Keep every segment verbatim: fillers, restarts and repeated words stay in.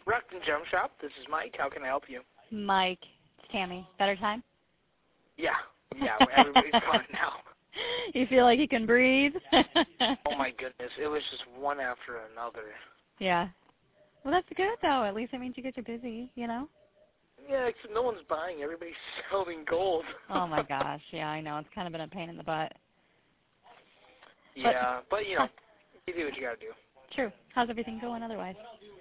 Rockton Gem Shop. This is Mike. How can I help you? Mike, it's Tammy. Better time? Yeah. Yeah, everybody's gone now. You feel like you can breathe? Oh, my goodness. It was just one after another. Yeah. Well, that's good, though. At least that means you get you busy, you know? Yeah, except no one's buying. Everybody's selling gold. Oh, my gosh. Yeah, I know. It's kind of been a pain in the butt. Yeah, but, but you know, you do what you got to do. True. How's everything going otherwise?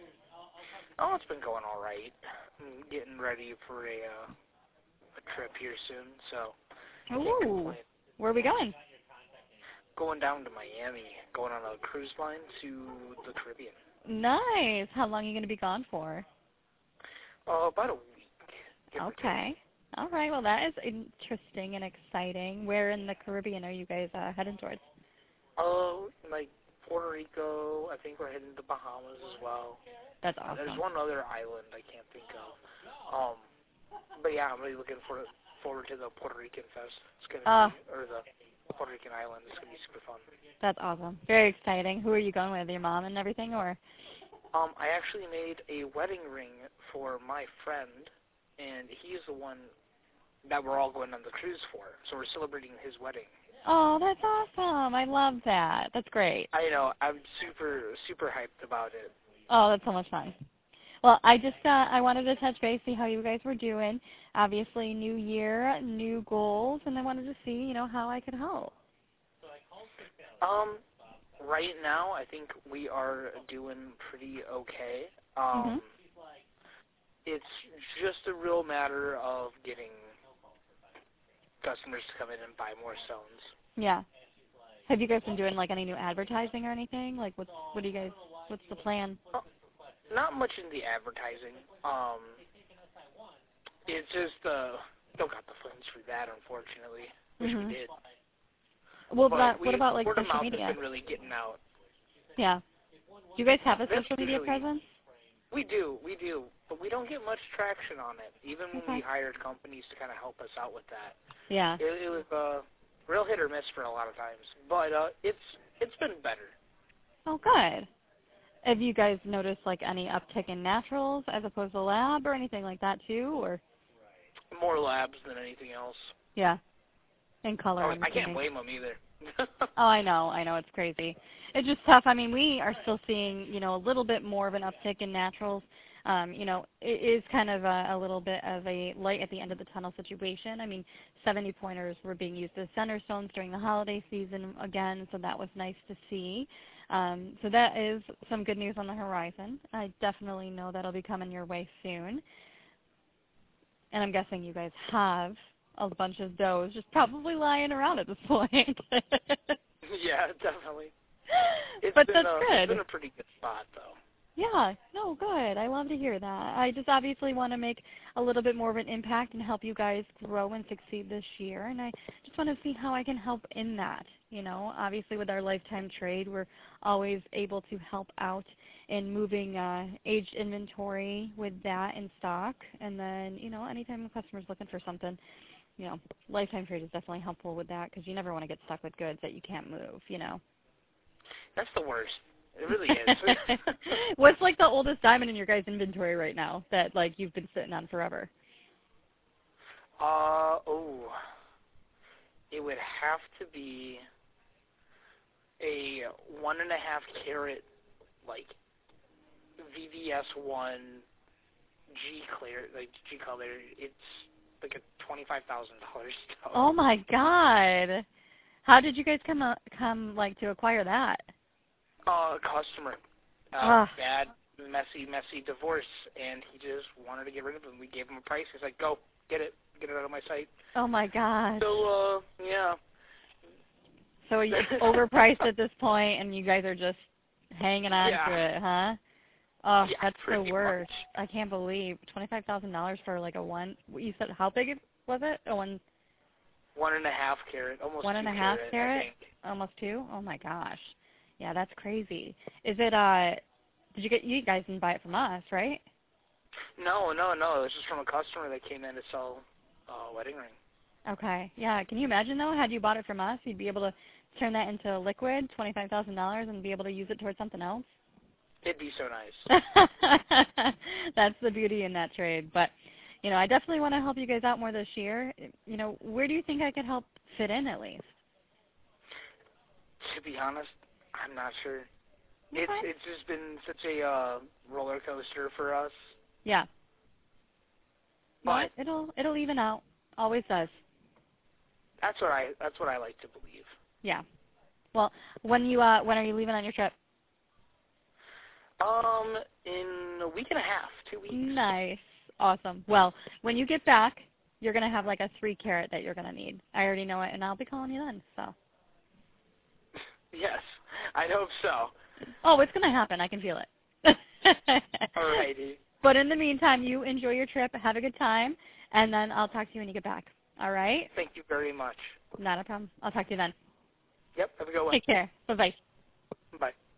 Oh, it's been going all right. I'm getting ready for a, uh, a trip here soon, so I can't Ooh. complain. Where are we going? Going down to Miami, going on a cruise line to the Caribbean. Nice. How long are you going to be gone for? Uh, about a week. Okay. All right. Well, that is interesting and exciting. Where in the Caribbean are you guys uh, heading towards? Oh, uh, like Puerto Rico. I think we're heading to Bahamas as well. That's Uh, awesome. there's one other island I can't think of. Um, but yeah, I'm really looking for, forward to the Puerto Rican Fest. It's gonna Uh, be, or the Puerto Rican island. It's gonna be super fun. That's awesome. Very exciting. Who are you going with? Your mom and everything, or? Um, I actually made a wedding ring for my friend, and he's the one that we're all going on the cruise for. So we're celebrating his wedding. Oh, that's awesome. I love that. That's great. I know. I'm super, super hyped about it. Oh, that's so much fun. Well, I just uh, I wanted to touch base, see how you guys were doing. Obviously, new year, new goals, and I wanted to see, you know, how I could help. Um, right now, I think we are doing pretty okay. Um, Mm-hmm. It's just a real matter of getting customers to come in and buy more stones. Yeah. Have you guys been doing like any new advertising or anything? Like, what's what do you guys? What's the plan? Uh, not much in the advertising. Um, it's just uh, don't got the funds for that, unfortunately. Wish Mm-hmm. we did. Well, But about, we, what about like word of social mouth media? has been really getting out. Yeah. Do you guys have a That's social media usually, presence? We do, we do, but we don't get much traction on it. Even when Okay. we hired companies to kind of help us out with that, Yeah. it, it was uh, real hit or miss for a lot of times. But uh, it's it's been better. Oh, good. Have you guys noticed like any uptick in naturals as opposed to lab or anything like that too, or? More labs than anything else. Yeah. In color, Oh, I'm I can't assuming. blame them either. Oh, I know. I know. It's crazy. It's just tough. I mean, we are still seeing, you know, a little bit more of an uptick in naturals. Um, you know, it is kind of a, a little bit of a light at the end of the tunnel situation. I mean, seventy pointers were being used as center stones during the holiday season again, so that was nice to see. Um, so that is some good news on the horizon. I definitely know that'll be coming your way soon. And I'm guessing you guys have a bunch of doughs just probably lying around at this point. Yeah, definitely. It's But been, that's uh, good. It's been a pretty good spot, though. Yeah, no, good. I love to hear that. I just obviously want to make a little bit more of an impact and help you guys grow and succeed this year, and I just want to see how I can help in that. You know, obviously with our lifetime trade, we're always able to help out in moving uh, aged inventory with that in stock, and then, you know, anytime a customer's looking for something, you know, lifetime trade is definitely helpful with that because you never want to get stuck with goods that you can't move, you know. That's the worst. It really is. What's like the oldest diamond in your guys' inventory right now that like you've been sitting on forever? Uh, oh, it would have to be a one and a half carat, like, V V S one G clear, like G color. It's like a twenty-five thousand dollars stone. Oh my God! How did you guys come uh, come like to acquire that? Uh, customer, uh, Ugh. bad, messy, messy divorce, and he just wanted to get rid of him. We gave him a price. He's like, go, get it, get it out of my sight. Oh my gosh! So, uh, yeah. So it's overpriced at this point, and you guys are just hanging on Yeah. to it, huh? Oh, Yeah, that's the pretty worst. much. I can't believe twenty-five thousand dollars for like a one. You said how big was it? A one. One and a half carat, almost One two and a half carat, carat? I think. Almost two? Oh my gosh. Yeah, that's crazy. Is it uh did you get you guys didn't buy it from us, right? No, no, no. It was just from a customer that came in to sell a uh, wedding ring. Okay. Yeah. Can you imagine though, had you bought it from us, you'd be able to turn that into liquid, twenty five thousand dollars and be able to use it towards something else? It'd be so nice. That's the beauty in that trade. But, you know, I definitely want to help you guys out more this year. You know, where do you think I could help fit in at least? To be honest, I'm not sure. Okay. It's it's just been such a uh, roller coaster for us. Yeah. But well, it'll it'll even out. Always does. That's what I that's what I like to believe. Yeah. Well, when you uh when are you leaving on your trip? Um, in a week and a half, two weeks. Nice. Awesome. Well, when you get back, you're going to have like a three carat that you're going to need. I already know it, and I'll be calling you then, so. Yes, I hope so. Oh, it's going to happen. I can feel it. All righty. But in the meantime, you enjoy your trip, have a good time, and then I'll talk to you when you get back. All right? Thank you very much. Not a problem. I'll talk to you then. Yep, have a good one. Take care. Bye-bye. Bye.